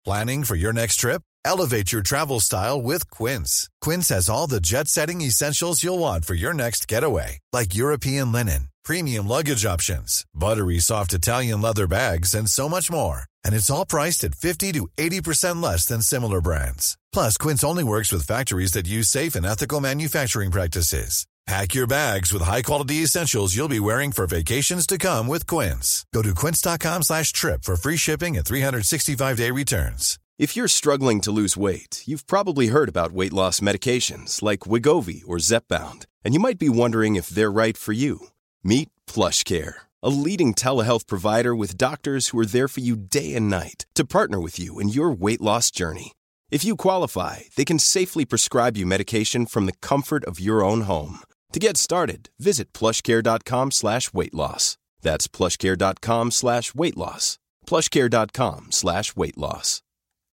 Planning for your next trip? Elevate your travel style with Quince. Quince has all the jet-setting essentials you'll want for your next getaway, like European linen, premium luggage options, buttery soft Italian leather bags, and so much more. And it's all priced at 50 to 80% less than similar brands. Plus, Quince only works with factories that use safe and ethical manufacturing practices. Pack your bags with high-quality essentials you'll be wearing for vacations to come with Quince. Go to quince.com/trip for free shipping and 365-day returns. If you're struggling to lose weight, you've probably heard about weight loss medications like Wegovy or Zepbound, and you might be wondering if they're right for you. Meet PlushCare, a leading telehealth provider with doctors who are there for you day and night to partner with you in your weight loss journey. If you qualify, they can safely prescribe you medication from the comfort of your own home. To get started, visit plushcare.com/weightloss. That's plushcare.com/weightloss. plushcare.com/weightloss.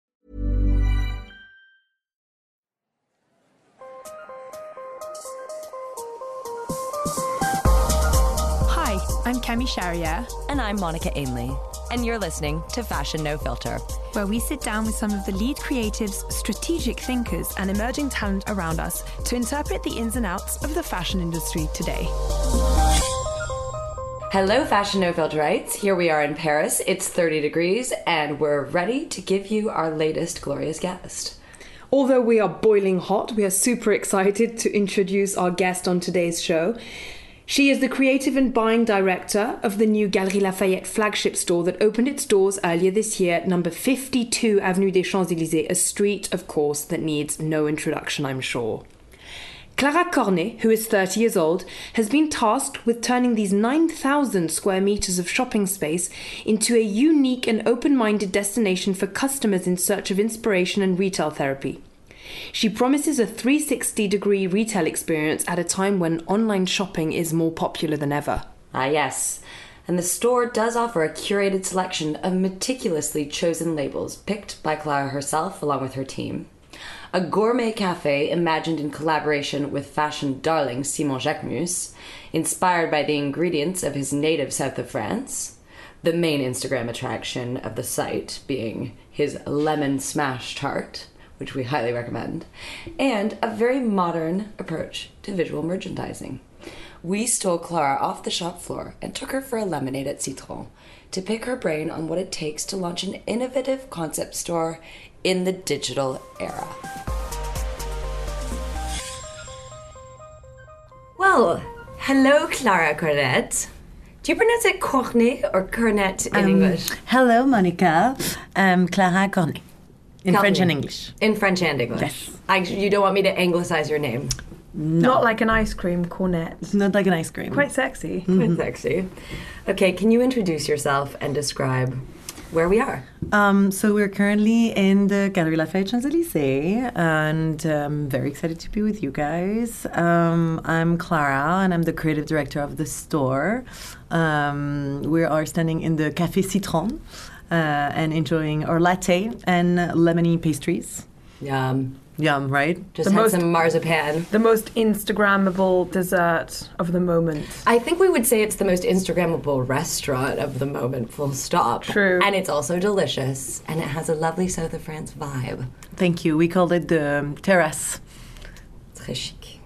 Hi, I'm Kemi Sharia. And I'm Monica Ainley. And you're listening to Fashion No Filter, where we sit down with some of the lead creatives, strategic thinkers, and emerging talent around us to interpret the ins and outs of the fashion industry today. Hello, Fashion No Filterites. Here we are in Paris. It's 30 degrees, and we're ready to give you our latest glorious guest. Although we are boiling hot, we are super excited to introduce our guest on today's show. She is the creative and buying director of the new Galeries Lafayette flagship store that opened its doors earlier this year at number 52 Avenue des Champs-Élysées, a street, of course, that needs no introduction, I'm sure. Clara Cornet, who is 30 years old, has been tasked with turning these 9,000 square meters of shopping space into a unique and open-minded destination for customers in search of inspiration and retail therapy. She promises a 360-degree retail experience at a time when online shopping is more popular than ever. Ah, yes. And the store does offer a curated selection of meticulously chosen labels picked by Clara herself along with her team. A gourmet cafe imagined in collaboration with fashion darling Simon Jacquemus, inspired by the ingredients of his native south of France. The main Instagram attraction of the site being his lemon smash tart, which we highly recommend, and a very modern approach to visual merchandising. We stole Clara off the shop floor and took her for a lemonade at Citron to pick her brain on what it takes to launch an innovative concept store in the digital era. Well, hello, Clara Cornet. Do you pronounce it Cornet or Cornet in English? Hello, Monica. Clara Cornet. In French and English. In French and English. Yes. You don't want me to anglicize your name? No. Not like an ice cream, cornet. It's not like an ice cream. Quite sexy. Quite sexy. Okay, can you introduce yourself and describe where we are? So we're currently in the Galeries Lafayette Champs-Élysées, and I'm very excited to be with you guys. I'm Clara, and I'm the creative director of the store. We are standing in the Café Citron and enjoying our latte and lemony pastries. Yum. Yum, right? Just had some marzipan. The most Instagrammable dessert of the moment. I think we would say it's the most Instagrammable restaurant of the moment, full stop. True. And it's also delicious, and it has a lovely South of France vibe. Thank you. We called it the terrace. Très chic.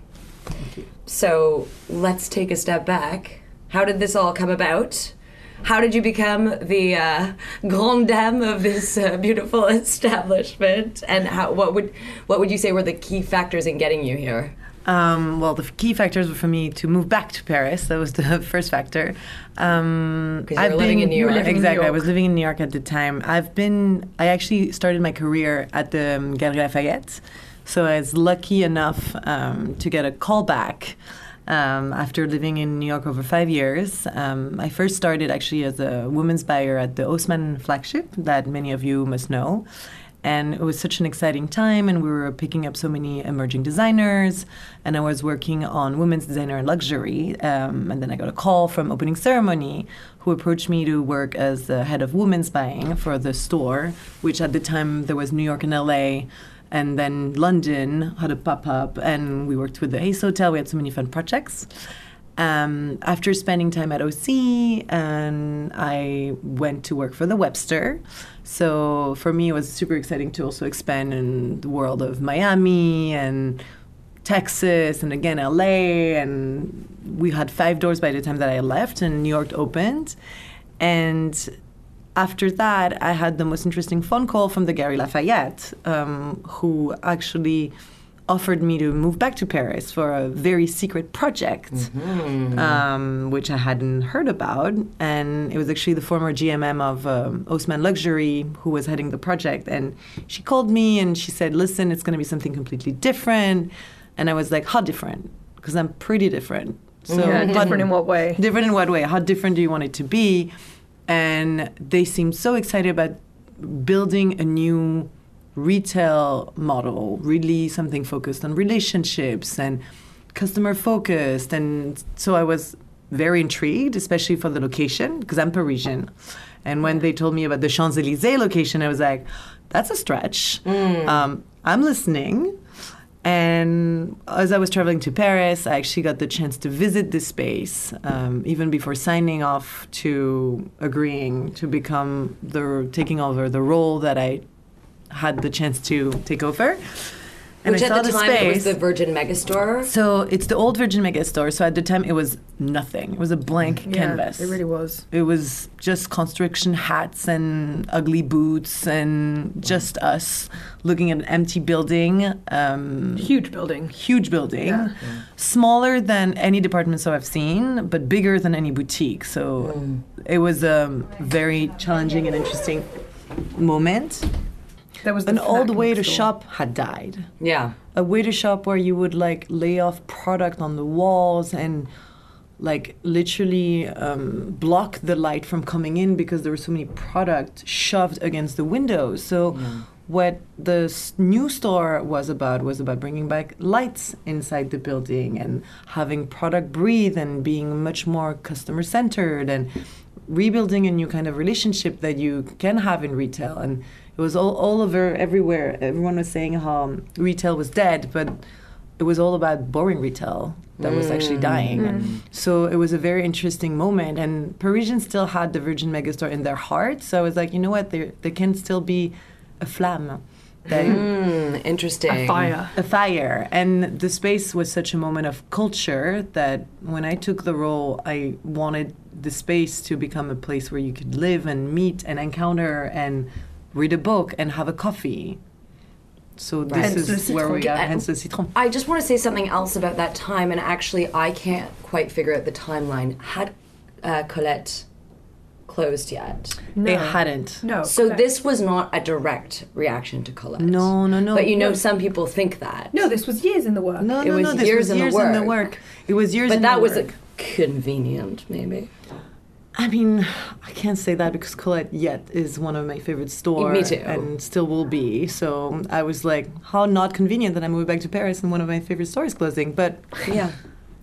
So let's take a step back. How did this all come about? How did you become the grande dame of this beautiful establishment? And what would you say were the key factors in getting you here? Well, the key factors were for me to move back to Paris. That was the first factor. Because you were living in New York. Exactly. I was living in New York at the time. I actually started my career at the Galeries Lafayette. So I was lucky enough to get a call back after living in New York over 5 years. I first started actually as a women's buyer at the Haussmann flagship that many of you must know. And it was such an exciting time, and we were picking up so many emerging designers, and I was working on women's designer and luxury. And then I got a call from Opening Ceremony, who approached me to work as the head of women's buying for the store, which at the time there was New York and LA, and then London had a pop-up, and we worked with the Ace Hotel. We had so many fun projects. After spending time at OC, and I went to work for the Webster. So for me, it was super exciting to also expand in the world of Miami and Texas and again LA. And we had 5 doors by the time that I left, and New York opened. And after that, I had the most interesting phone call from the Galeries Lafayette, who actually offered me to move back to Paris for a very secret project, which I hadn't heard about. And it was actually the former GMM of Haussmann Luxury who was heading the project. And she called me and she said, listen, it's going to be something completely different. And I was like, how different? Because I'm pretty different. So different in what way? Different in what way? How different do you want it to be? And they seemed so excited about building a new retail model, really something focused on relationships and customer focused. And so I was very intrigued, especially for the location, because I'm Parisian. And when they told me about the Champs-Élysées location, I was like, that's a stretch. I'm listening. And as I was traveling to Paris, I actually got the chance to visit this space, even before signing off to agreeing to taking over the role that I had the chance to take over. And Which I saw at the time space. it was the Virgin Megastore. So it's the old Virgin Megastore. So at the time it was nothing. It was a blank canvas. It really was. It was just construction hats and ugly boots and just us looking at an empty building. Huge building. Huge building. Smaller than any department store I've seen, but bigger than any boutique. So it was a very challenging and interesting moment. There was An old Fnac way to next door. shop had died. Yeah. A way to shop where you would like lay off product on the walls and like literally block the light from coming in because there were so many product shoved against the windows. So what the new store was about bringing back lights inside the building and having product breathe and being much more customer centered and rebuilding a new kind of relationship that you can have in retail. And it was all over everywhere. Everyone was saying how retail was dead, but it was all about boring retail that was actually dying. So it was a very interesting moment. And Parisians still had the Virgin Megastore in their heart. So I was like, you know what? There can still be a flamme. Interesting. A fire. And the space was such a moment of culture that when I took the role, I wanted the space to become a place where you could live and meet and encounter and read a book and have a coffee. So this is where we are, hence le citron. I just want to say something else about that time, and actually I can't quite figure out the timeline. Had Colette closed yet? They hadn't. No. So Colette. this was not a direct reaction to Colette. No. But you know, some people think that. No, this was years in the work. No, It was this years was in the years in the work. work. It was years But in that the was work. convenient, maybe. I mean, I can't say that because Colette yet is one of my favorite stores. Me too. And still will be. So I was like, how not convenient that I moved back to Paris and one of my favorite stores closing. But Yeah.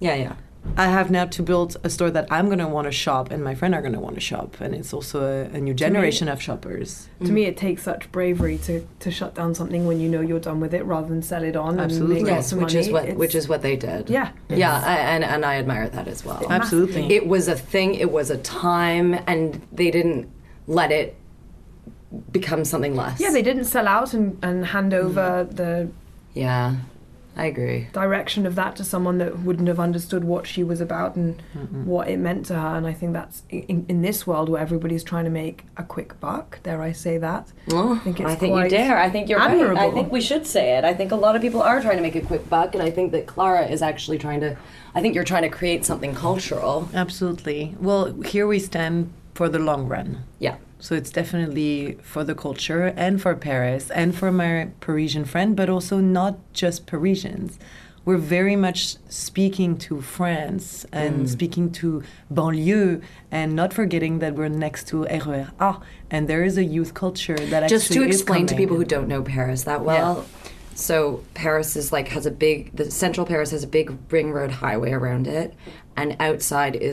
I have now to build a store that I'm going to want to shop and my friend are going to want to shop. And it's also a new generation of shoppers. To me, it takes such bravery to shut down something when you know you're done with it, rather than sell it on Absolutely. and make Yes, lots of which money. is what they did. Yeah. And I admire that as well. Absolutely. It was a thing, it was a time, and they didn't let it become something less. Yeah, they didn't sell out and hand over the Yeah, I agree. direction of that to someone that wouldn't have understood what she was about and what it meant to her. And I think that's in this world where everybody's trying to make a quick buck, dare I say that. Well, I think it's I think quite you dare. I think you're admirable. right. I think we should say it. I think a lot of people are trying to make a quick buck, and I think that Clara is actually trying to. I think you're trying to create something cultural. Absolutely. Well, here we stand for the long run. Yeah. So it's definitely for the culture and for Paris and for my Parisian friend, but also not just Parisians. We're very much speaking to France and speaking to banlieue and not forgetting that we're next to RER A. And there is a youth culture that Just actually to is explain to coming. people who don't know Paris that well. So Paris is the central Paris has a big ring road highway around it, and outside is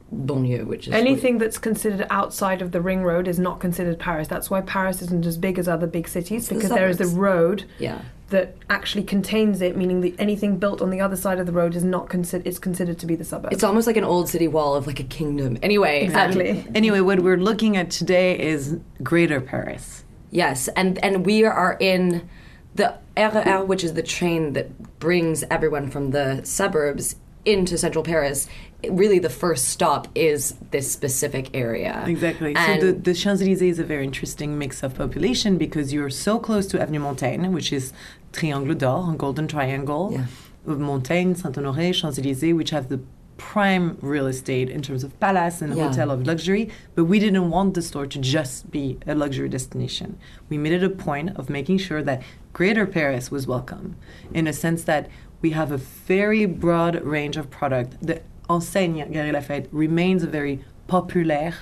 banlieue, which is anything that's considered outside of the ring road is not considered Paris. That's why Paris isn't as big as other big cities, because there is the road that actually contains it, meaning that anything built on the other side of the road is not considered to be the suburb. It's almost like an old city wall of like a kingdom. Anyway, exactly. Anyway, what we're looking at today is Greater Paris. Yes, and we are in the RER, which is the train that brings everyone from the suburbs into central Paris. Really, the first stop is this specific area. Exactly. And so the Champs-Élysées is a very interesting mix of population because you're so close to Avenue Montaigne, which is Triangle d'Or, a golden triangle, of Montaigne, Saint-Honoré, Champs-Élysées, which have the prime real estate in terms of palace and hotel of luxury, but we didn't want the store to just be a luxury destination. We made it a point of making sure that Greater Paris was welcome, in a sense that we have a very broad range of product. The enseigne Galeries Lafayette remains a very populaire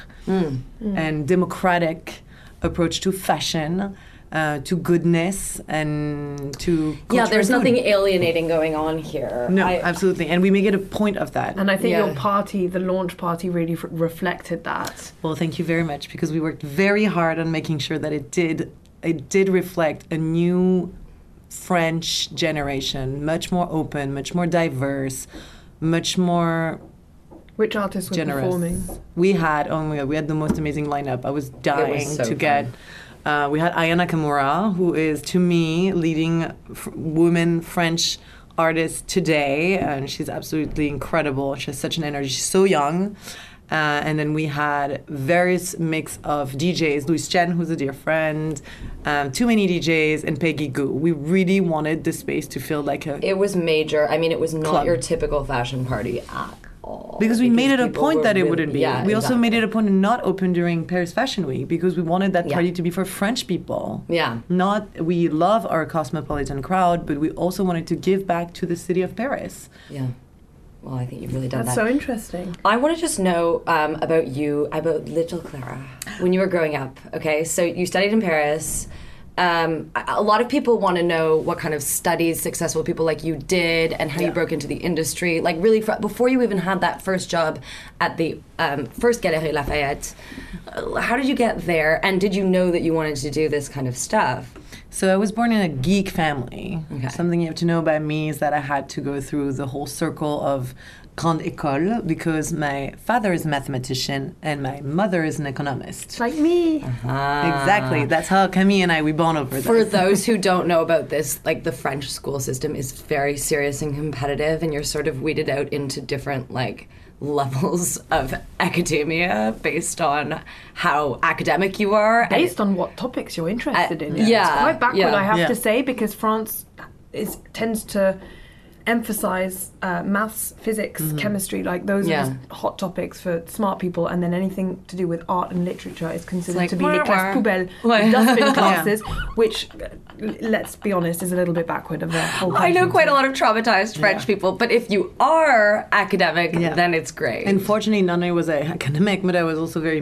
and democratic approach to fashion, to goodness, and to culture. there's and food. nothing alienating going on here. No, absolutely. And we make it a point of that. And I think your party, the launch party, really reflected that. Well, thank you very much, because we worked very hard on making sure that it did reflect a new French generation, much more open, much more diverse, much more Which artists were generous. performing? We had the most amazing lineup. I was dying to get. We had Aya Nakamura, who is, to me, leading woman French artist today, and she's absolutely incredible. She has such an energy. She's so young. And then we had various mix of DJs, Louis Chen, who's a dear friend, too many DJs, and Peggy Gou. We really wanted the space to feel like a... It was major. I mean, it was not club. your typical fashion party at all. Because we made it a people point were that it really- wouldn't be. Yeah, we also exactly. made it a point to not open during Paris Fashion Week, because we wanted that party to be for French people. Yeah. We love our cosmopolitan crowd, but we also wanted to give back to the city of Paris. Yeah. Well, I think you've really done That's that. so interesting. I want to just know about you, about little Clara, when you were growing up. Okay, so you studied in Paris. A lot of people want to know what kind of studies successful people like you did and how you broke into the industry. Like really, before you even had that first job at the first Galeries Lafayette, how did you get there? And did you know that you wanted to do this kind of stuff? So I was born in a geek family. Okay. Something you have to know about me is that I had to go through the whole circle of Grande École, because my father is a mathematician and my mother is an economist. Like me. Exactly. That's how Camille and we bond over For this. those who don't know about this, like the French school system is very serious and competitive, and you're sort of weeded out into different like levels of academia based on how academic you are. Based on what topics you're interested in. yeah. It's quite backward, Yeah. I have Yeah. to say, because France tends to emphasize maths, physics, chemistry, like those are just hot topics for smart people, and then anything to do with art and literature is considered like, to be wah, les classes wah. poubelles, dustbin classes, which, let's be honest, is a little bit backward of the whole I know country. quite a lot of traumatized French people, but if you are academic, then it's great. Unfortunately, not only was I academic, but I was also very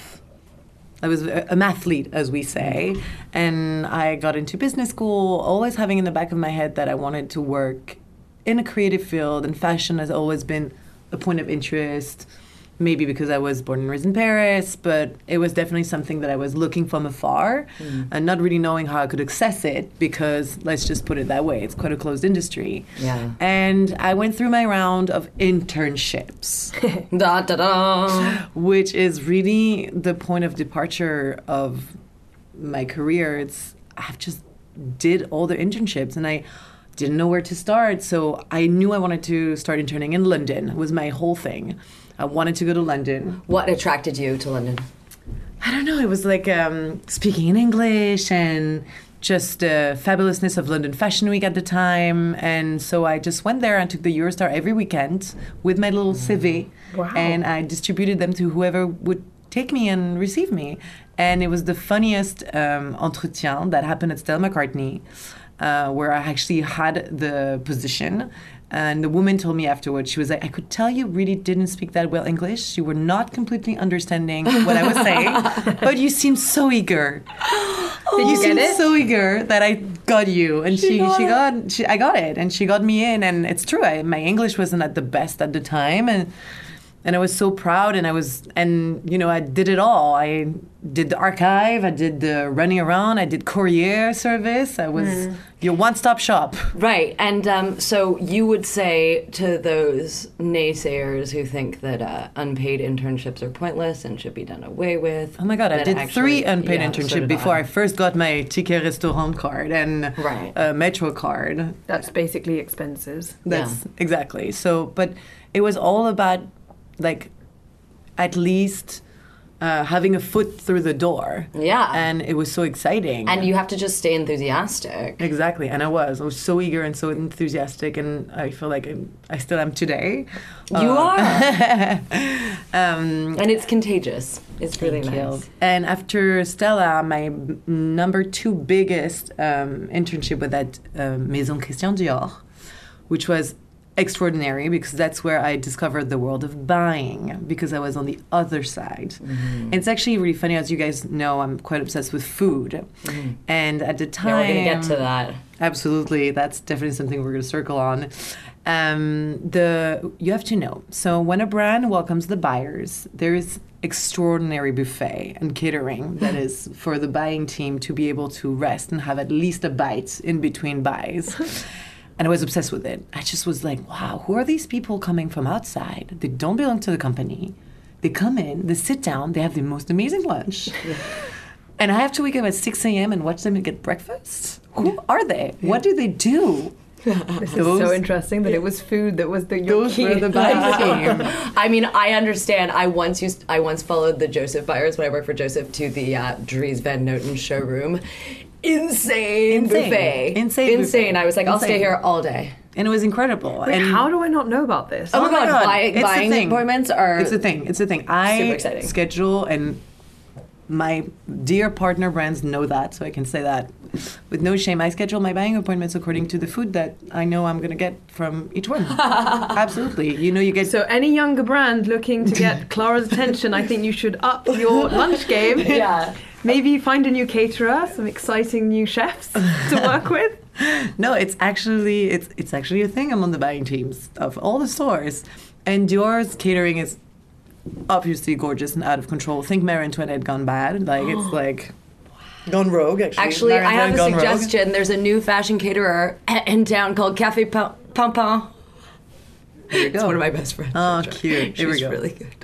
I was a mathlete, as we say, and I got into business school, always having in the back of my head that I wanted to work in a creative field, and fashion has always been a point of interest, maybe because I was born and raised in Paris, but it was definitely something that I was looking from afar and not really knowing how I could access it, because let's just put it that way, it's quite a closed industry. Yeah. And I went through my round of internships. Da da da. Which is really the point of departure of my career. I've just did all the internships, and I didn't know where to start. So I knew I wanted to start interning in London, was my whole thing. I wanted to go to London. What attracted you to London? I don't know, it was like speaking in English and just the fabulousness of London Fashion Week at the time. And so I just went there and took the Eurostar every weekend with my little CV. Wow. And I distributed them to whoever would take me and receive me. And it was the funniest entretien that happened at Stella McCartney, where I actually had the position. And the woman told me afterwards, she was like, I could tell you really didn't speak that well English. You were not completely understanding what I was saying, but you seemed so eager. Did you seemed get it? so eager that I got you. And I got it. And she got me in. And it's true, my English wasn't at the best at the time. And I was so proud, and I did it all. I did the archive, I did the running around, I did courier service. I was your one-stop shop. Right, and so you would say to those naysayers who think that unpaid internships are pointless and should be done away with. Oh my God, I did 3 unpaid internships before I first got my ticket restaurant card and metro card. That's basically expenses. That's exactly. So, but it was all about like at least having a foot through the door. Yeah. And it was so exciting. And you have to just stay enthusiastic. Exactly. And I was so eager and so enthusiastic, and I feel like I still am today. You are. And it's contagious. It's really nice. And after Stella, my number 2 biggest internship was at Maison Christian Dior, which was extraordinary because that's where I discovered the world of buying, because I was on the other side. It's actually really funny. As you guys know, I'm quite obsessed with food. And at the time... we're going to get to that. Absolutely. That's definitely something we're going to circle on. You have to know. So when a brand welcomes the buyers, there is extraordinary buffet and catering that is for the buying team to be able to rest and have at least a bite in between buys. And I was obsessed with it. I just was like, wow, who are these people coming from outside? They don't belong to the company. They come in, they sit down, they have the most amazing lunch. And I have to wake up at 6 a.m. and watch them get breakfast? Who are they? What do they do? This is so interesting that it was food that was your key. Were the buying team. I mean, I understand. I once followed the Joseph buyers when I worked for Joseph to the Dries Van Noten showroom. Insane buffet. Insane. I was like, I'll stay here all day. And it was incredible. Wait, and how do I not know about this? Oh my God. Buying appointments are... It's a thing. Super exciting. Schedule, and my dear partner brands know that, so I can say that with no shame. I schedule my buying appointments according to the food that I know I'm going to get from each one. Absolutely. You get... So any younger brand looking to get Clara's attention, I think you should up your lunch game. Yeah. Maybe find a new caterer, some exciting new chefs to work with. No, it's actually a thing among the buying teams of all the stores. And Dior's catering is obviously gorgeous and out of control. Think Marie Antoinette gone bad. Like, it's like gone rogue, actually. Actually, I have a suggestion. Rogue. There's a new fashion caterer in town called Café Pampin. There you go. It's one of my best friends. Oh, cute. Here we go. She's really good.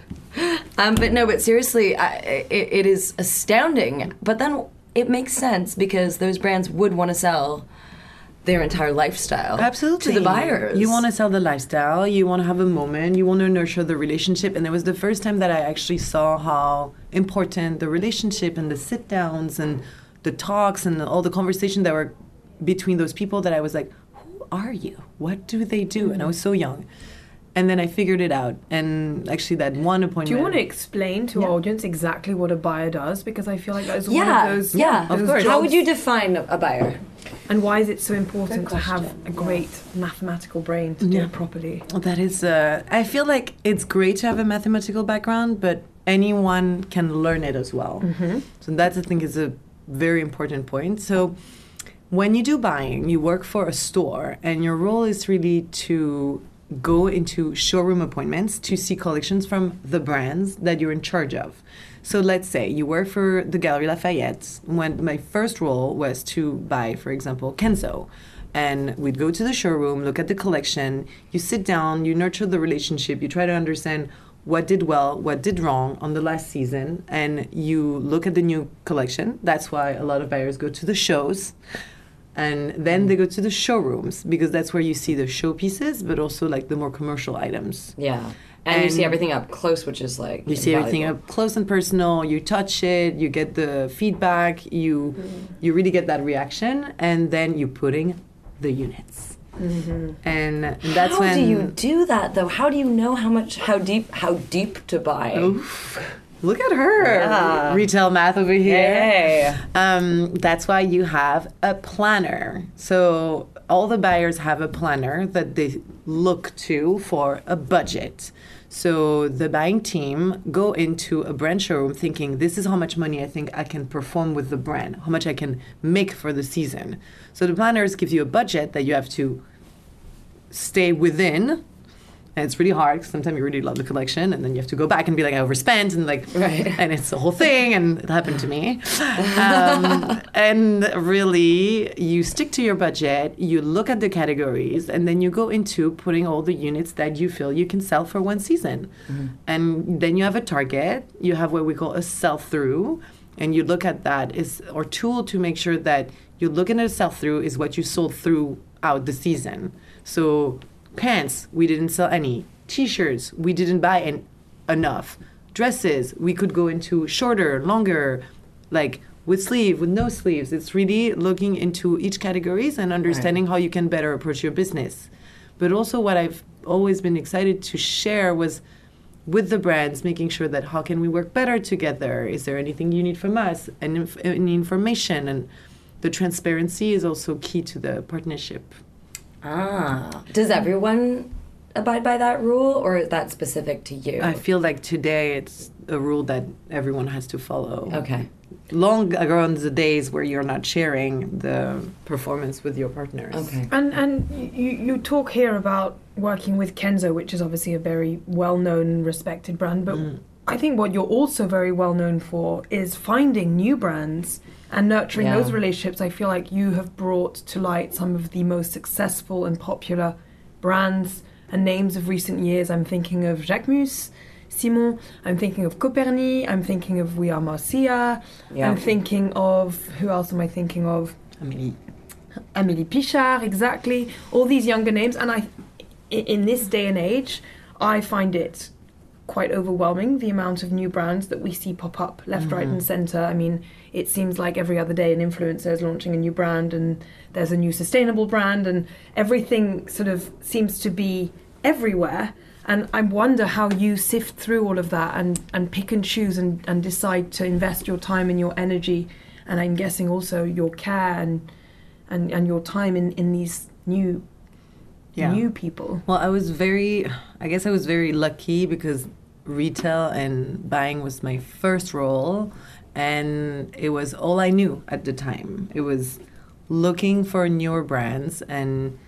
But seriously, it is astounding. But then it makes sense because those brands would want to sell their entire lifestyle absolutely to the buyers. You want to sell the lifestyle, you want to have a moment, you want to nurture the relationship. And it was the first time that I actually saw how important the relationship and the sit-downs and the talks and all the conversation that were between those people, that I was like, who are you? What do they do? And I was so young. And then I figured it out. And actually that one appointment... Do you want to explain to our audience exactly what a buyer does? Because I feel like that's one of those... Of course. How would you define a buyer? And why is it so important to have a great mathematical brain to do it properly? That is... I feel like it's great to have a mathematical background, but anyone can learn it as well. So that, I think, is a very important point. So when you do buying, you work for a store, and your role is really to go into showroom appointments to see collections from the brands that you're in charge of. So let's say you work for the Galeries Lafayette, when my first role was to buy, for example, Kenzo. And we'd go to the showroom, look at the collection, you sit down, you nurture the relationship, you try to understand what did well, what did wrong on the last season, and you look at the new collection. That's why a lot of buyers go to the shows. And then they go to the showrooms, because that's where you see the showpieces, but also like the more commercial items. Yeah. And you see everything up close, which is like you see everything up close and personal. You touch it, you get the feedback, you really get that reaction, and then you're putting the units. And that's how when... How do you do that though? How do you know how deep to buy? Oof. Look at her. Retail math over here. Hey. That's why you have a planner. So all the buyers have a planner that they look to for a budget. So the buying team go into a brand showroom thinking, this is how much money I think I can perform with the brand, how much I can make for the season. So the planners give you a budget that you have to stay within. And it's really hard because sometimes you really love the collection and then you have to go back and be like, I overspent and like, and it's the whole thing. And it happened to me. And really, you stick to your budget, you look at the categories, and then you go into putting all the units that you feel you can sell for one season. And then you have a target. You have what we call a sell-through. And you look at that as our tool to make sure that you're looking at a sell-through is what you sold throughout the season. So pants, we didn't sell any. T-shirts, we didn't buy enough. Dresses, we could go into shorter, longer, like with sleeve, with no sleeves. It's really looking into each categories and understanding how you can better approach your business. But also what I've always been excited to share was with the brands, making sure that how can we work better together? Is there anything you need from us? And any information? And the transparency is also key to the partnership. Does everyone abide by that rule, or is that specific to you? I feel like today it's a rule that everyone has to follow. Okay. Long ago on the days where you're not sharing the performance with your partners. Okay. And you talk here about working with Kenzo, which is obviously a very well-known and respected brand, but I think what you're also very well known for is finding new brands and nurturing those relationships. I feel like you have brought to light some of the most successful and popular brands and names of recent years. I'm thinking of Jacquemus, Simon, I'm thinking of Coperni, I'm thinking of We Are Marcia, I'm thinking of, who else am I thinking of? Amélie Pichard, exactly. All these younger names. And in this day and age, I find it quite overwhelming, the amount of new brands that we see pop up left, right and centre. I mean, it seems like every other day an influencer is launching a new brand and there's a new sustainable brand and everything sort of seems to be everywhere. And I wonder how you sift through all of that and pick and choose and decide to invest your time and your energy, and I'm guessing also your care and your time in these new people. Well, I was very lucky because retail and buying was my first role, and it was all I knew at the time. It was looking for newer brands, and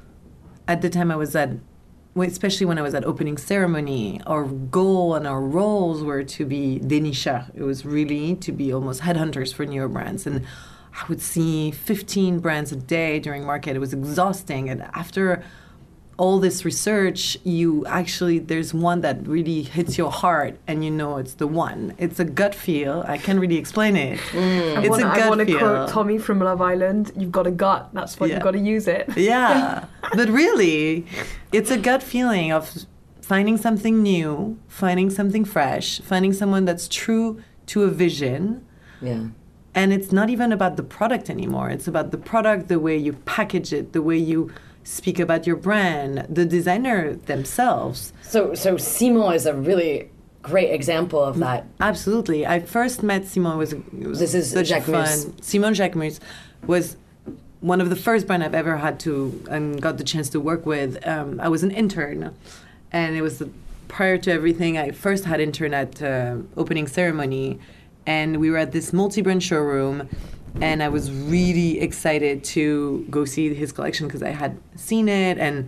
at the time I was especially when I was at opening ceremony, our goal and our roles were to be dénicheurs. It was really to be almost headhunters for newer brands, and I would see 15 brands a day during market. It was exhausting, and after all this research, there's one that really hits your heart, and you know it's the one. It's a gut feel. I can't really explain it. I want to quote Tommy from Love Island. You've got a gut. That's why you've got to use it. Yeah, but really, it's a gut feeling of finding something new, finding something fresh, finding someone that's true to a vision. Yeah. And it's not even about the product anymore. It's about the product, the way you package it, the way you speak about your brand, the designer themselves. So Simon is a really great example of that. Absolutely. I first met Simon. This is Jacquemus. Simon Jacquemus was one of the first brands I've ever had and got the chance to work with. I was an intern, and it was prior to everything. I first had intern at opening ceremony, and we were at this multi-brand showroom. And I was really excited to go see his collection because I had seen it, and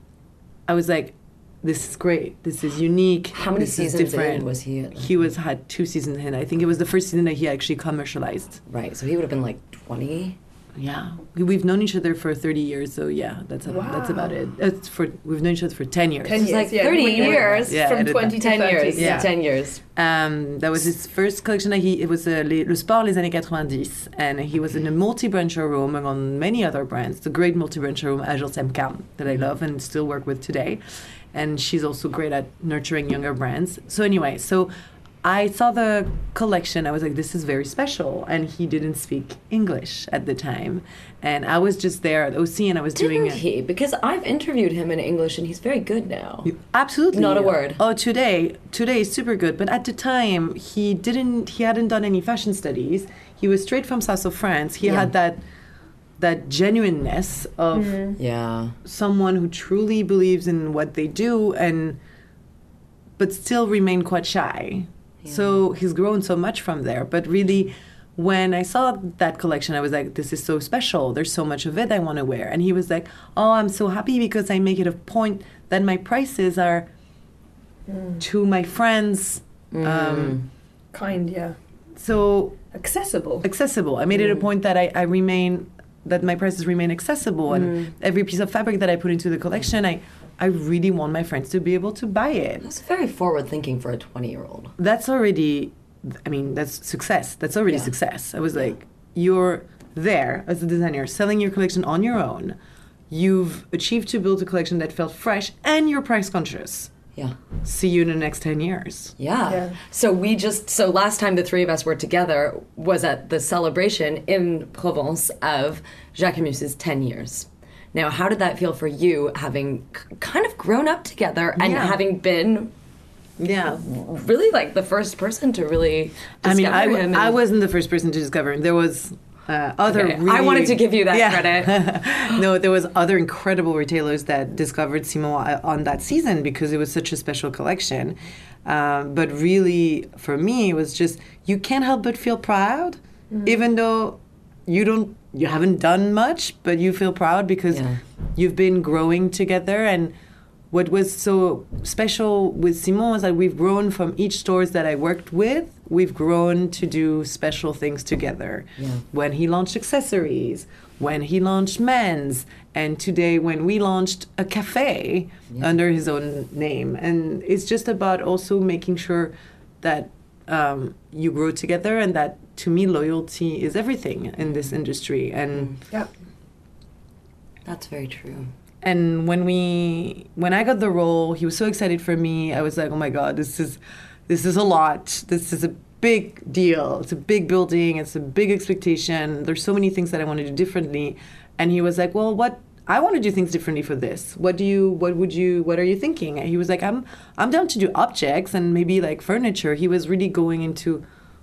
I was like, "This is great. This is unique. How many seasons in was he? He had 2 seasons in. I think it was the first season that he actually commercialized. Right. So he would have been like 20. Yeah, we've known each other for 30 years, so yeah, that's about it. We've known each other for 10 years. 10 years, like 30 years from 20 to 10 30. years. Yeah, 10 years. That was his first collection. It was Le Sport les années 90, and he was in a multi-brand showroom among many other brands. The great multi-brand showroom Agence MK that I love and still work with today, and she's also great at nurturing younger brands. So anyway, I saw the collection. I was like, this is very special. And he didn't speak English at the time. And I was just there at OC, and I was doing it. Didn't he? Because I've interviewed him in English, and he's very good now. Absolutely. Not a word. Oh, today is super good. But at the time, he hadn't done any fashion studies. He was straight from south of France. He had that genuineness of someone who truly believes in what they do, but still remain quite shy. So he's grown so much from there. But really, when I saw that collection, I was like, this is so special. There's so much of it I want to wear. And he was like, oh, I'm so happy because I make it a point that my prices are to my friends. So accessible. I made it a point that that my prices remain accessible, and every piece of fabric that I put into the collection, I really want my friends to be able to buy it. That's very forward thinking for a 20-year-old. That's already, that's success. That's already success. I was like, you're there as a designer, selling your collection on your own. You've achieved to build a collection that felt fresh, and you're price conscious. Yeah. See you in the next 10 years. Yeah. So last time the three of us were together was at the celebration in Provence of Jacquemus's 10 years. Now, how did that feel for you, having kind of grown up together and having been really like the first person to really discover him? I wasn't the first person to discover him. There was I wanted to give you that credit. No, there was other incredible retailers that discovered Simon on that season because it was such a special collection. But really, for me, it was just, you can't help but feel proud, even though you haven't done much, but you feel proud because you've been growing together. And what was so special with Simon is that we've grown from each stores that I worked with. We've grown to do special things together. Yeah. When he launched accessories, when he launched men's, and today when we launched a cafe under his own name. And it's just about also making sure that you grow together, and that, to me, loyalty is everything in this industry. And that's very true. And when I got the role, he was so excited for me. I was like, oh my God, this is a lot. This is a big deal. It's a big building. It's a big expectation. There's so many things that I want to do differently. And he was like, well, I want to do things differently for this. What are you thinking? And he was like, I'm down to do objects and maybe like furniture. He was really going into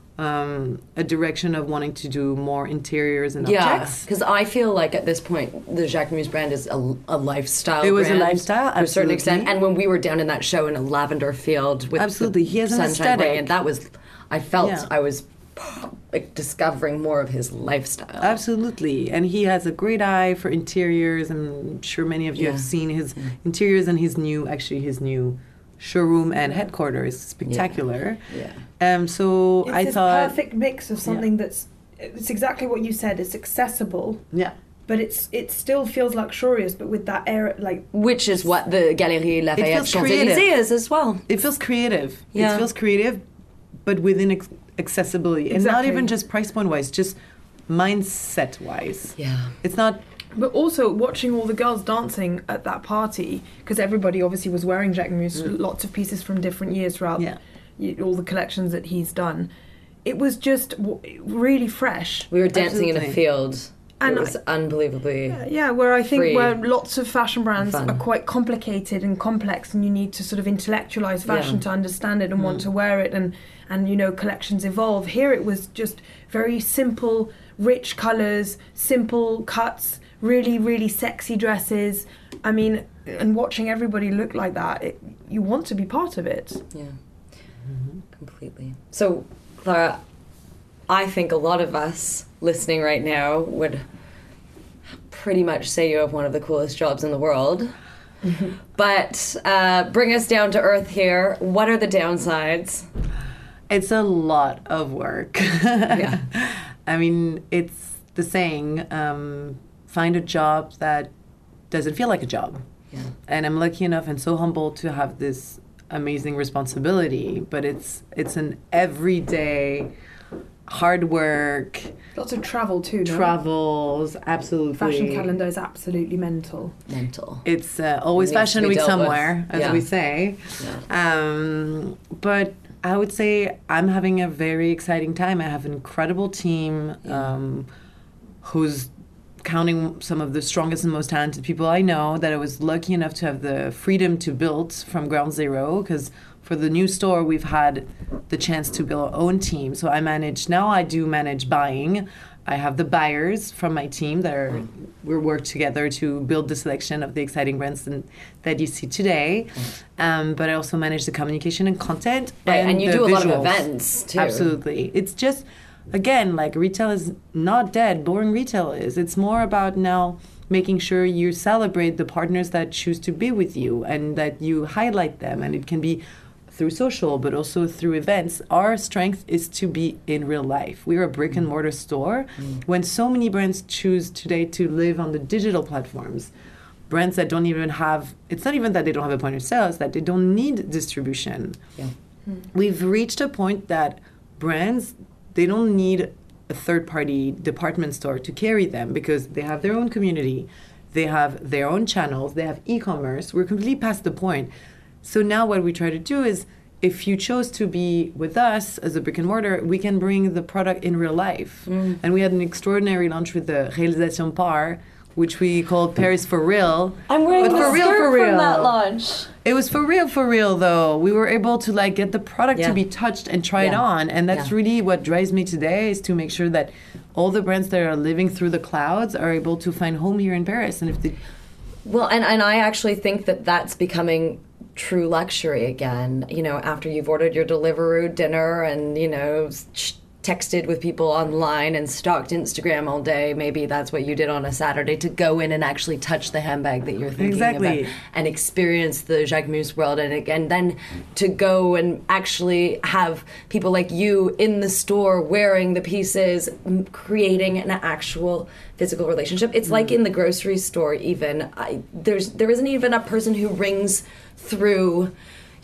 a direction of wanting to do more interiors and objects. Because I feel like at this point, the Jacquemus brand is a lifestyle. It was brand, a lifestyle, to a certain extent. And when we were down in that show in a lavender field with he has an aesthetic, and that was, I felt I was like discovering more of his lifestyle. Absolutely, and he has a great eye for interiors. I'm sure many of you have seen his interiors and his new showroom and headquarters. Spectacular. So I thought it's a perfect mix of something it's exactly what you said. It's accessible. Yeah. But it still feels luxurious, but with that air, like... Which is what the Galeries Lafayette Champs-Élysées is as well. It feels creative. Yeah. It feels creative, but within accessibility. Exactly. And not even just price point-wise, just mindset-wise. Yeah. It's not... But also watching all the girls dancing at that party, because everybody obviously was wearing Jacquemus, lots of pieces from different years throughout all the collections that he's done. It was just really fresh. We were dancing in a field. And it was unbelievably where I think where lots of fashion brands are quite complicated and complex, and you need to sort of intellectualize fashion to understand it and want to wear it, and collections evolve. Here it was just very simple, rich colours, simple cuts, really, really sexy dresses. I mean, and watching everybody look like that, you want to be part of it. Yeah, completely. So, Clara, I think a lot of us listening right now would pretty much say you have one of the coolest jobs in the world. But bring us down to earth here. What are the downsides? It's a lot of work. I mean, it's the saying, find a job that doesn't feel like a job. Yeah. And I'm lucky enough and so humbled to have this amazing responsibility, but it's an everyday hard work. Lots of travel too, no? Travels, absolutely. Fashion calendar is absolutely mental. It's always Fashion Week somewhere, as we say. Yeah. But I would say I'm having a very exciting time. I have an incredible team who's counting some of the strongest and most talented people I know, that I was lucky enough to have the freedom to build from ground zero, because for the new store, we've had the chance to build our own team. So I do manage buying. I have the buyers from my team we work together to build the selection of the exciting brands that you see today. But I also manage the communication and content. Right, and you do a visuals. lot of events too. Absolutely. It's just, again, like retail is not dead. Boring retail is. It's more about now making sure you celebrate the partners that choose to be with you and that you highlight them. And it can be through social, but also through events. Our strength is to be in real life. We're a brick and mortar store. When so many brands choose today to live on the digital platforms, brands that don't even have, it's not even that they don't have a point of sale, it's that they don't need distribution. Yeah. We've reached a point that brands, they don't need a third-party department store to carry them because they have their own community, they have their own channels, they have e-commerce. We're completely past the point. So now what we try to do is, if you chose to be with us as a brick and mortar, we can bring the product in real life. And we had an extraordinary launch with the Réalisation Par, which we called Paris for Real. I'm wearing the skirt from that launch. It was for real though. We were able to like get the product to be touched and try it on. And that's really what drives me today, is to make sure that all the brands that are living through the clouds are able to find home here in Paris. And if they... Well, and I actually think that that's becoming true luxury again. You know, after you've ordered your Deliveroo dinner and, you know, texted with people online and stalked Instagram all day, maybe that's what you did on a Saturday, to go in and actually touch the handbag that you're thinking about and experience the Jacquemus world, and then to go and actually have people like you in the store wearing the pieces, creating an actual physical relationship. It's like in the grocery store even. There isn't even a person who rings through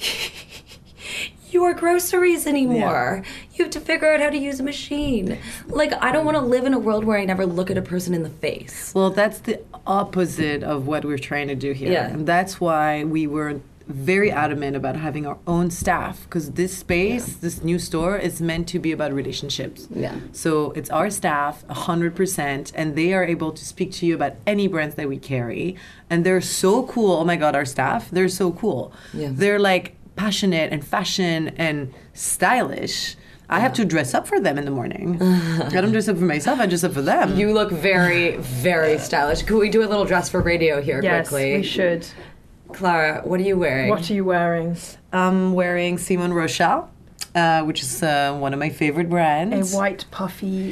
your groceries anymore. You have to figure out how to use a machine. Like, I don't want to live in a world where I never look at a person in the face. Well, that's the opposite of what we're trying to do here. Yeah. And that's why we were very adamant about having our own staff, because this space, this new store, is meant to be about relationships. Yeah. So it's our staff, 100%, and they are able to speak to you about any brands that we carry. And they're so cool. Oh my God, our staff, they're so cool. Yeah. They're like passionate and fashion and stylish. I have to dress up for them in the morning. I don't dress up for myself, I dress up for them. You look very, very stylish. Could we do a little dress for radio here quickly? Yes, we should. Clara, what are you wearing? What are you wearing? I'm wearing Simone Rocha, which is one of my favorite brands. A white puffy,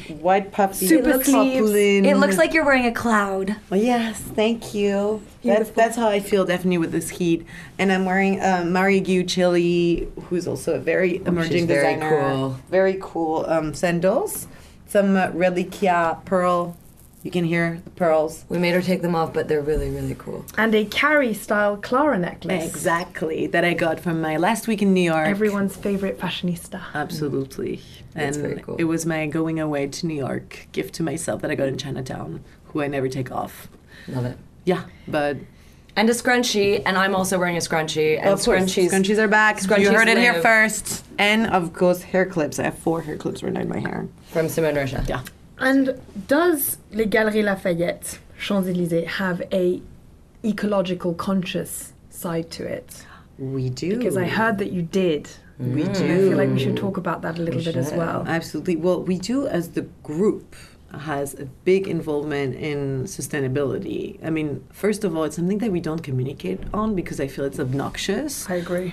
super sleeves. It looks like you're wearing a cloud. Well, yes, thank you. That's how I feel definitely with this heat. And I'm wearing Marie Guiuccelli, who's also a very emerging designer. Very cool sandals. Some Reliquia pearl. You can hear the pearls. We made her take them off, but they're really, really cool. And a Carrie-style Clara necklace. Exactly, that I got from my last week in New York. Everyone's favorite fashionista. Absolutely. That's very cool. It was my going away to New York gift to myself that I got in Chinatown, who I never take off. Love it. Yeah, but... And a scrunchie, and I'm also wearing a scrunchie. And scrunchies are back. Scrunchies you heard it here first. And, of course, hair clips. I have 4 hair clips right now in my hair. From Simone Rocha. Yeah. And does Les Galeries Lafayette, Champs-Élysées, have a ecological conscious side to it? We do. Because I heard that you did. We do. I feel like we should talk about that a little bit as well. Absolutely. Well, we do, as the group has a big involvement in sustainability. I mean, first of all, it's something that we don't communicate on because I feel it's obnoxious. I agree.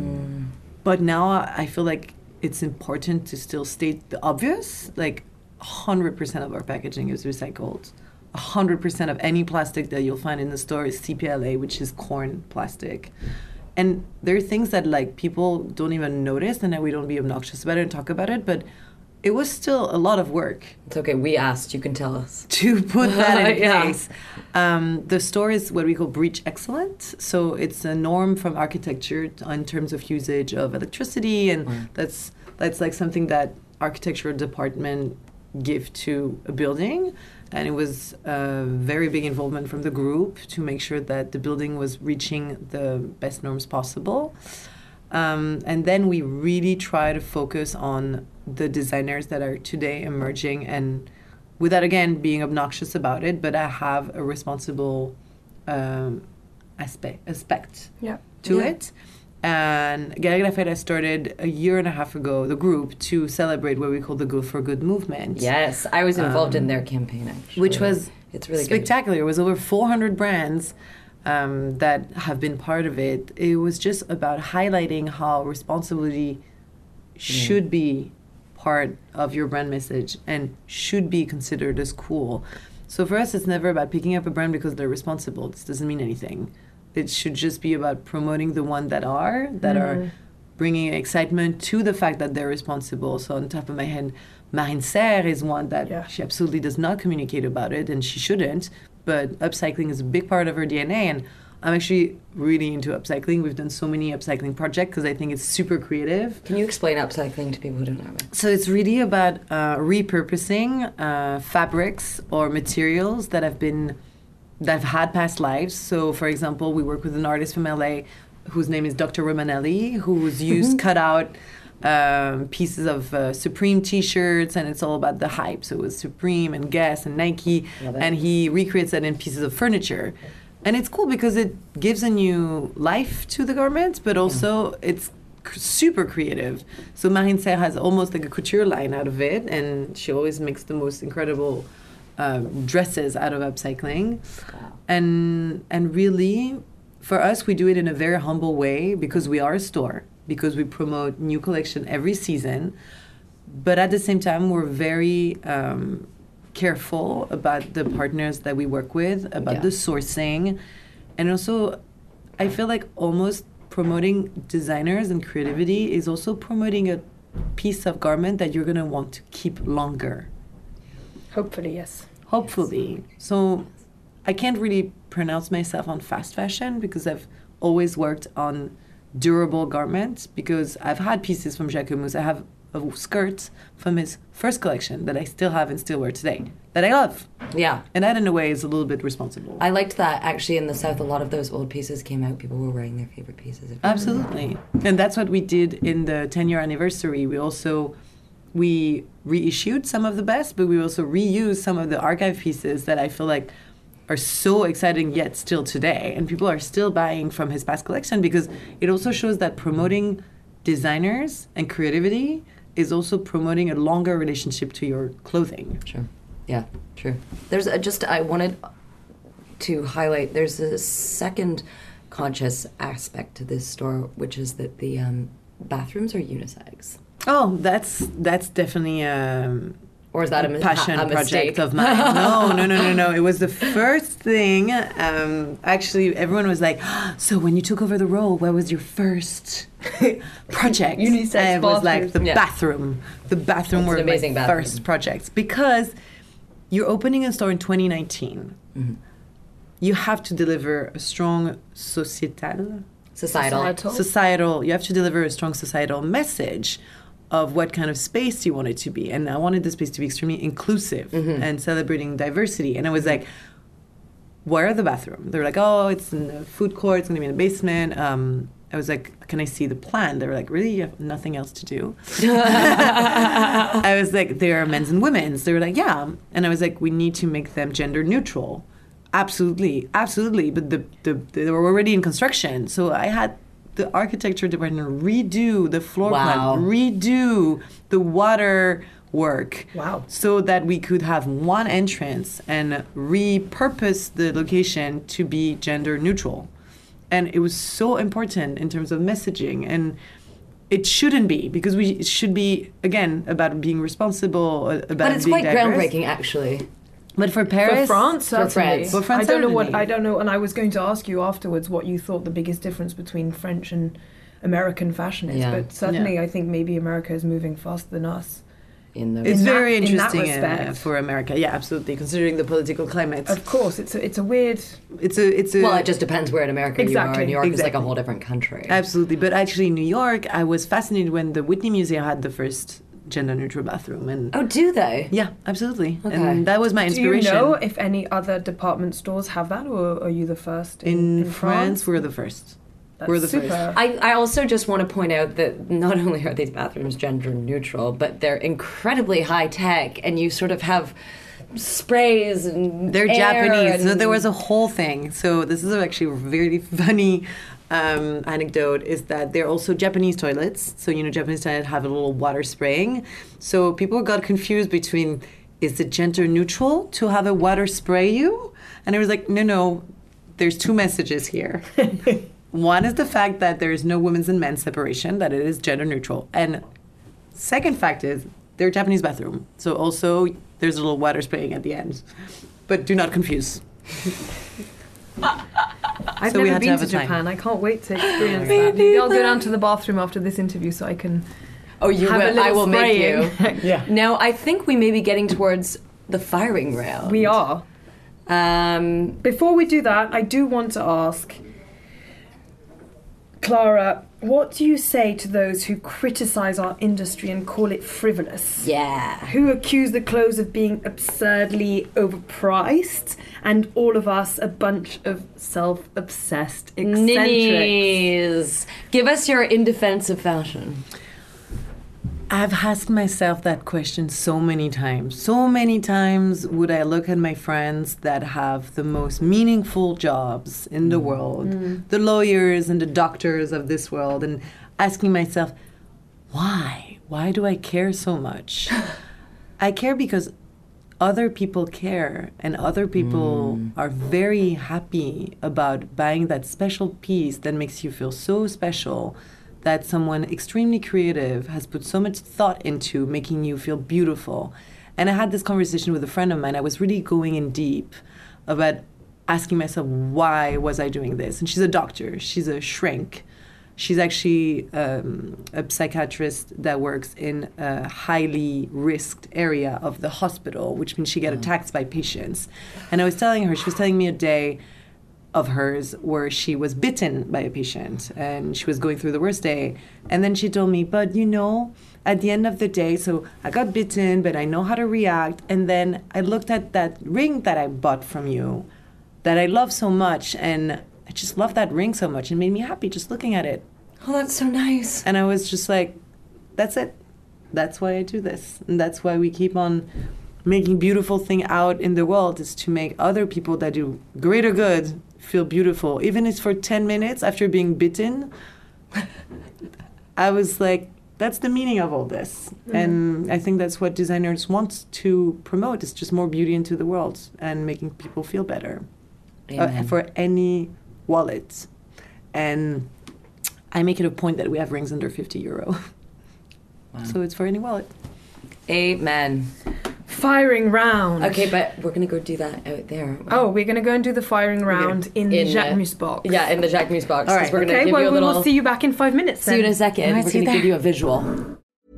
But now I feel like it's important to still state the obvious. Like, 100% of our packaging is recycled. 100% of any plastic that you'll find in the store is CPLA, which is corn plastic. And there are things that like people don't even notice and that we don't be obnoxious about it and talk about it, but it was still a lot of work. It's okay, we asked, you can tell us. To put that in place. The store is what we call breach excellent. So it's a norm from architecture in terms of usage of electricity, and that's like something that architecture department give to a building, and it was a very big involvement from the group to make sure that the building was reaching the best norms possible. And then we really try to focus on the designers that are today emerging, and without again being obnoxious about it, but I have a responsible aspect to it. And Galeries Lafayette started a year and a half ago, the group, to celebrate what we call the Go for Good movement. Yes, I was involved in their campaign, actually. Which was it's really spectacular. It was over 400 brands that have been part of it. It was just about highlighting how responsibility should be part of your brand message and should be considered as cool. So for us, it's never about picking up a brand because they're responsible. This doesn't mean anything. It should just be about promoting the ones that are bringing excitement to the fact that they're responsible. So on top of my head, Marine Serre is one that she absolutely does not communicate about it, and she shouldn't. But upcycling is a big part of her DNA, and I'm actually really into upcycling. We've done so many upcycling projects because I think it's super creative. Can you explain upcycling to people who don't know it? So it's really about repurposing fabrics or materials that have had past lives. So, for example, we work with an artist from LA whose name is Dr. Romanelli, who's used cut out pieces of Supreme T-shirts, and it's all about the hype. So it was Supreme and Guess and Nike, and he recreates that in pieces of furniture. And it's cool because it gives a new life to the garment, but also it's super creative. So Marine Serre has almost like a couture line out of it, and she always makes the most incredible dresses out of upcycling. And really, for us, we do it in a very humble way because we are a store, because we promote new collection every season. But at the same time, we're very careful about the partners that we work with, about the sourcing. And also, I feel like almost promoting designers and creativity is also promoting a piece of garment that you're going to want to keep longer. Hopefully, yes. Hopefully. So I can't really pronounce myself on fast fashion because I've always worked on durable garments, because I've had pieces from Jacquemus. I have a skirt from his first collection that I still have and still wear today that I love. Yeah. And that in a way is a little bit responsible. I liked that actually in the South. A lot of those old pieces came out. People were wearing their favorite pieces. Absolutely. And that's what we did in the 10-year anniversary. We reissued some of the best, but we also reused some of the archive pieces that I feel like are so exciting yet still today. And people are still buying from his past collection because it also shows that promoting designers and creativity is also promoting a longer relationship to your clothing. Sure. Yeah, true. There's I wanted to highlight, there's a second conscious aspect to this store, which is that the bathrooms are unisex. Oh, that's definitely or is that a passion project of mine? No. It was the first thing. Actually, everyone was like, so when you took over the role, what was your first project? Unisex and it was like the bathroom. The bathroom were my first projects. Because you're opening a store in 2019. Mm-hmm. You have to deliver a strong societal. You have to deliver a strong societal message of what kind of space you want it to be. And I wanted the space to be extremely inclusive and celebrating diversity. And I was like, where are the bathrooms? They were like, oh, it's in the food court. It's going to be in the basement. I was like, can I see the plan? They were like, really? You have nothing else to do? I was like, there are men's and women's. They were like, yeah. And I was like, we need to make them gender neutral. Absolutely. But they were already in construction. So I had the architecture department redo the floor plan, redo the water work. Wow. So that we could have one entrance and repurpose the location to be gender neutral. And it was so important in terms of messaging. And it shouldn't be, because it should be, again, about being responsible, about being diverse. But it's quite groundbreaking, actually. But for Paris, for France, certainly. For France, I don't know. And I was going to ask you afterwards what you thought the biggest difference between French and American fashion is. But certainly, I think maybe America is moving faster than us. It's very interesting for America. Yeah, absolutely. Considering the political climate, of course, it's a weird. It's a. Well, it just depends where in America you are. New York is like a whole different country. Absolutely, but actually, New York, I was fascinated when the Whitney Museum had the first gender-neutral bathroom. And do they? Yeah, absolutely. Okay. And that was my inspiration. Do you know if any other department stores have that, or are you the first? In France, we're the first. We're the first. I also just want to point out that not only are these bathrooms gender neutral, but they're incredibly high tech, and you sort of have sprays and they're Japanese. So there was a whole thing. So this is actually a very funny anecdote, is that they're also Japanese toilets. So, Japanese toilets have a little water spraying. So people got confused between, is it gender neutral to have a water spray you? And it was like, no, there's two messages here. One is the fact that there is no women's and men's separation, that it is gender neutral. And second fact is, they're Japanese bathroom. So also there's a little water spraying at the end. But do not confuse. I've never been to Japan. I can't wait to experience that. Maybe I'll go down to the bathroom after this interview so I can. Oh, you will. I will make you. Yeah. Now, I think we may be getting towards the firing round. We are. Before we do that, I do want to ask, Clara, what do you say to those who criticise our industry and call it frivolous? Yeah. Who accuse the clothes of being absurdly overpriced, and all of us a bunch of self-obsessed eccentrics? Ninnies. Give us your in defense of fashion. I've asked myself that question so many times. So many times would I look at my friends that have the most meaningful jobs in the world, the lawyers and the doctors of this world, and asking myself, why? Why do I care so much? I care because other people care, and other people are very happy about buying that special piece that makes you feel so special, that someone extremely creative has put so much thought into making you feel beautiful. And I had this conversation with a friend of mine. I was really going in deep about asking myself, why was I doing this? And she's a doctor. She's a shrink. She's actually a psychiatrist that works in a highly risked area of the hospital, which means she gets attacked by patients. And I was telling her, she was telling me a day of hers where she was bitten by a patient and she was going through the worst day. And then she told me, but you know, at the end of the day, so I got bitten, but I know how to react. And then I looked at that ring that I bought from you that I love so much, and I just love that ring so much. It made me happy just looking at it. Oh, that's so nice. And I was just like, that's it. That's why I do this. And that's why we keep on making beautiful thing out in the world, is to make other people that do greater good feel beautiful. Even if it's for 10 minutes after being bitten, I was like, that's the meaning of all this. And I think that's what designers want to promote, is just more beauty into the world and making people feel better for any wallet. And I make it a point that we have rings under 50 euro. Wow. So it's for any wallet. Amen. Firing round. Okay, but we're going to go do that out there. Oh, we're going to go and do the firing round in the Jacquemus box. Yeah, in the Jacquemus box. All right. We're gonna give you a little... we'll see you back in 5 minutes then. See you in a second. We're going to give you a visual.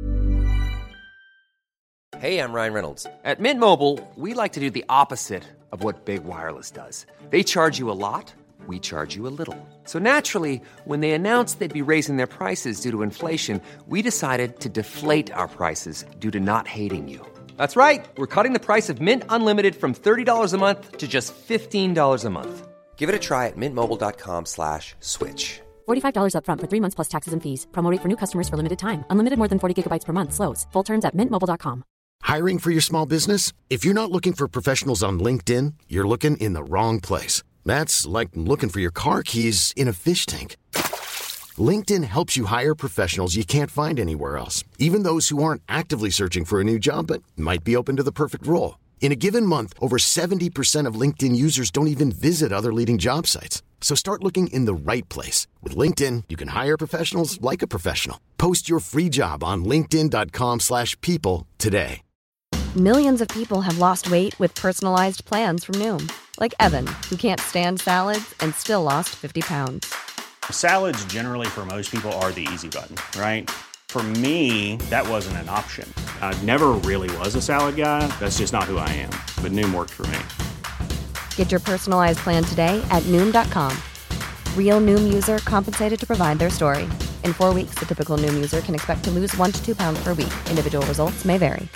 Hey, I'm Ryan Reynolds. At Mint Mobile, we like to do the opposite of what Big Wireless does. They charge you a lot. We charge you a little. So naturally, when they announced they'd be raising their prices due to inflation, we decided to deflate our prices due to not hating you. That's right. We're cutting the price of Mint Unlimited from $30 a month to just $15 a month. Give it a try at mintmobile.com/switch. $45 up front for 3 months plus taxes and fees. Promo rate for new customers for limited time. Unlimited more than 40 gigabytes per month. Slows full terms at mintmobile.com. Hiring for your small business? If you're not looking for professionals on LinkedIn, you're looking in the wrong place. That's like looking for your car keys in a fish tank. LinkedIn helps you hire professionals you can't find anywhere else, even those who aren't actively searching for a new job but might be open to the perfect role. In a given month, over 70% of LinkedIn users don't even visit other leading job sites. So start looking in the right place. With LinkedIn, you can hire professionals like a professional. Post your free job on linkedin.com/people today. Millions of people have lost weight with personalized plans from Noom. Like Evan, who can't stand salads and still lost 50 pounds. Salads generally for most people are the easy button, right? For me, that wasn't an option. I never really was a salad guy. That's just not who I am. But Noom worked for me. Get your personalized plan today at Noom.com. Real Noom user compensated to provide their story. In 4 weeks, the typical Noom user can expect to lose 1 to 2 pounds per week. Individual results may vary.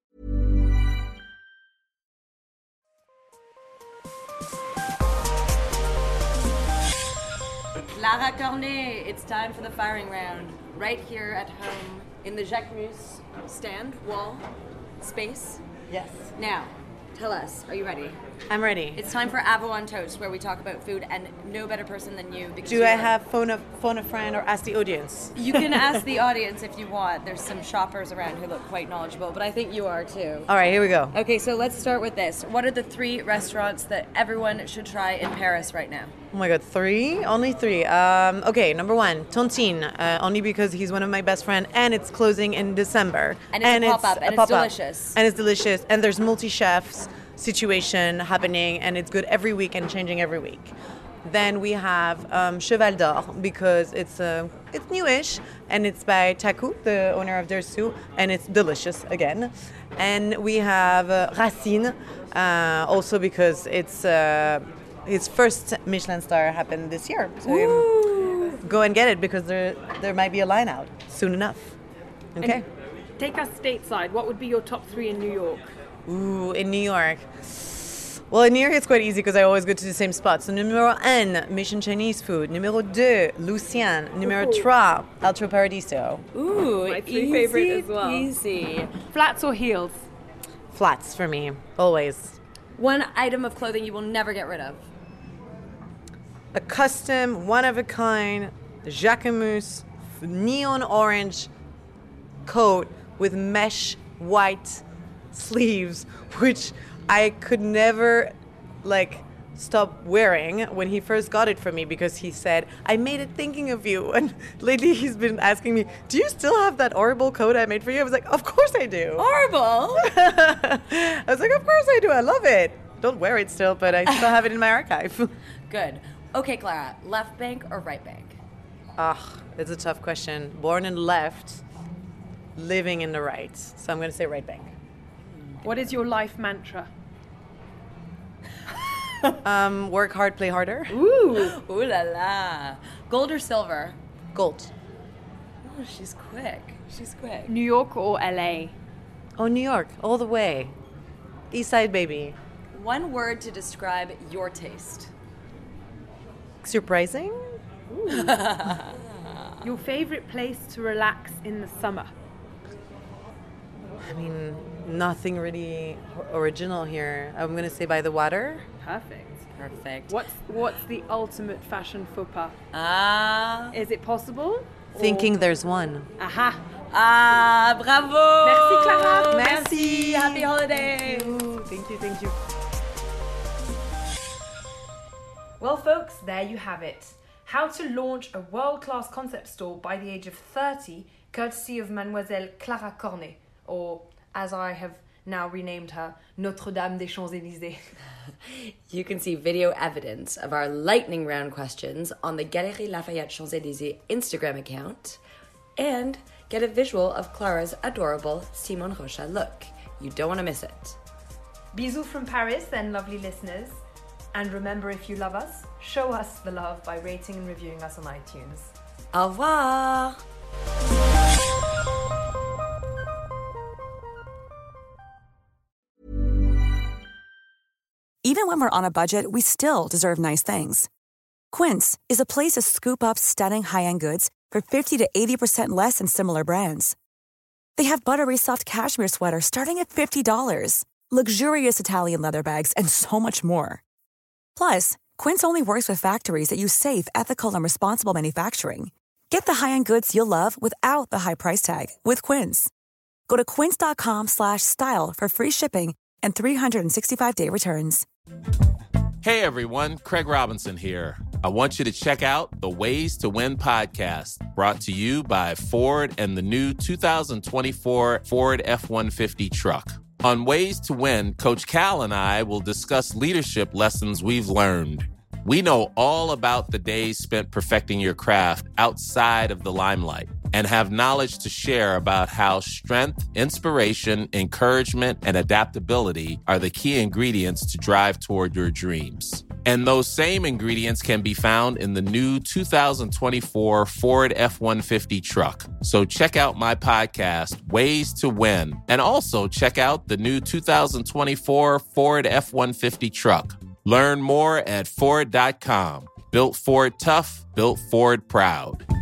Clara Cornet, it's time for the firing round. Right here at home in the Jacquemus stand, wall, space. Yes. Now, tell us, are you ready? I'm ready. It's time for Avo on Toast, where we talk about food, and no better person than you. Do I have phone a friend or ask the audience? You can ask the audience if you want. There's some shoppers around who look quite knowledgeable, but I think you are too. All right, here we go. Okay, so let's start with this. What are the 3 restaurants that everyone should try in Paris right now? Oh my God, 3? Only 3. Okay, number 1, Tontine, only because he's one of my best friends, and it's closing in December. And it's a pop-up, and it's delicious. And it's delicious, and there's multi-chefs situation happening, and it's good every week and changing every week. Then we have Cheval d'Or, because it's newish, and it's by Taku, the owner of Dersu, and it's delicious again. And we have Racine, also because it's his first Michelin star happened this year. So go and get it, because there might be a line out soon enough. Okay. And take us stateside. What would be your top 3 in New York? Ooh, in New York. Well, in New York it's quite easy because I always go to the same spots. So numéro 1, Mission Chinese food. Numéro 2, Lucien. Numéro 3, Altro Paradiso. Ooh, my 3 favorite as well. Easy. Flats or heels? Flats for me, always. One item of clothing you will never get rid of. A custom, one-of-a-kind, Jacquemus neon orange coat with mesh white sleeves, which I could never stop wearing when he first got it for me, because he said, I made it thinking of you. And lately he's been asking me, do you still have that horrible coat I made for you? I was like, of course I do. Horrible? I was like, of course I do. I love it. Don't wear it still, but I still have it in my archive. Good. Okay, Clara, left bank or right bank? It's a tough question. Born in left, living in the right. So I'm going to say right bank. What is your life mantra? Work hard, play harder. Ooh la la. Gold or silver? Gold. Oh, she's quick. New York or LA? Oh, New York, all the way. East Side, baby. One word to describe your taste. Surprising. Your favorite place to relax in the summer? I mean, nothing really original here. I'm going to say by the water. Perfect. What's the ultimate fashion faux pas? Is it possible? Thinking there's one. Aha. Bravo. Merci, Clara. Merci. Happy holidays. Thank you. Well, folks, there you have it. How to launch a world-class concept store by the age of 30, courtesy of Mademoiselle Clara Cornet, or as I have now renamed her, Notre-Dame des Champs-Élysées. You can see video evidence of our lightning round questions on the Galerie Lafayette Champs-Élysées Instagram account, and get a visual of Clara's adorable Simone Rocha look. You don't want to miss it. Bisous from Paris, then, lovely listeners. And remember, if you love us, show us the love by rating and reviewing us on iTunes. Au revoir! Even when we're on a budget, we still deserve nice things. Quince is a place to scoop up stunning high-end goods for 50 to 80% less than similar brands. They have buttery soft cashmere sweaters starting at $50, luxurious Italian leather bags, and so much more. Plus, Quince only works with factories that use safe, ethical, and responsible manufacturing. Get the high-end goods you'll love without the high price tag with Quince. Go to quince.com/style for free shipping and 365-day returns. Hey everyone, Craig Robinson here. I want you to check out the Ways to Win podcast, brought to you by Ford and the new 2024 Ford F-150 truck. On Ways to Win, Coach Cal and I will discuss leadership lessons we've learned. We know all about the days spent perfecting your craft outside of the limelight and have knowledge to share about how strength, inspiration, encouragement, and adaptability are the key ingredients to drive toward your dreams. And those same ingredients can be found in the new 2024 Ford F-150 truck. So check out my podcast, Ways to Win, and also check out the new 2024 Ford F-150 truck. Learn more at Ford.com. Built Ford tough, built Ford proud.